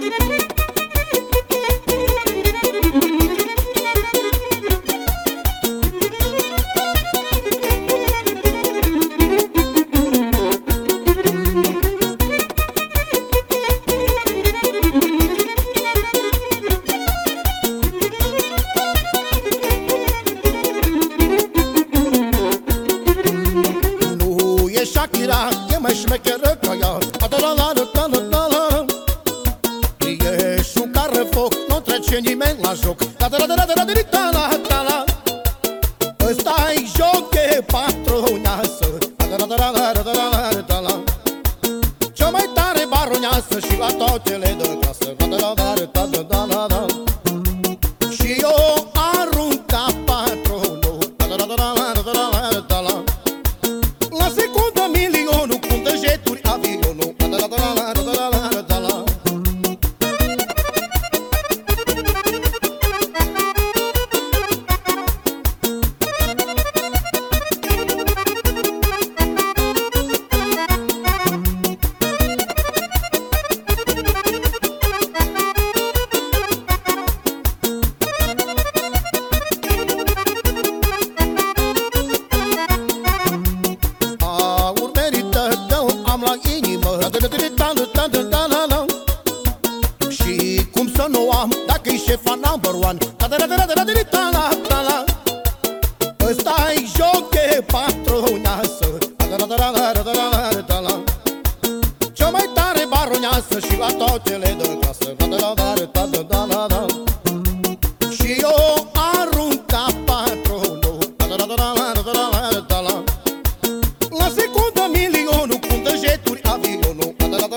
Shakira, e mai șmecheră ca ea. Ești un care foc, nu trece nimeni la joc. Ăsta-i joc de patroneasă. Cea mai tare baroneasă și la toate le dă casă. Și eu arunc ca patronul. La secundă milionul, cum dă jeturi avionul. Și cum să nu am, dacă-i șefa number one. Ăsta-i joc de patroneasă. Cea mai tare baroneasă și la toate le dă casă. Și eu arunc ca patronul. La secundă milionul, cum dă jeturi avionul.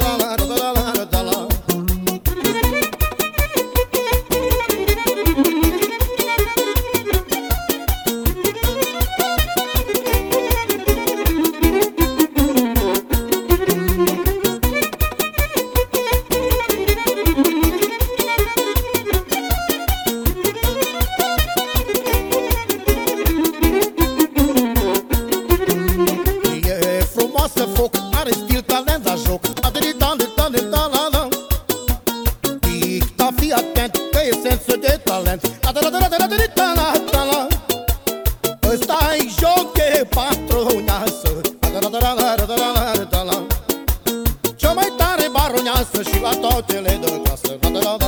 Foc, are stil, talent la joc. Dicta, fii atent, că e sensul de talent. Ăsta-i joc de patroneasă. Cea mai tare baroneasă și la toate le dă casă.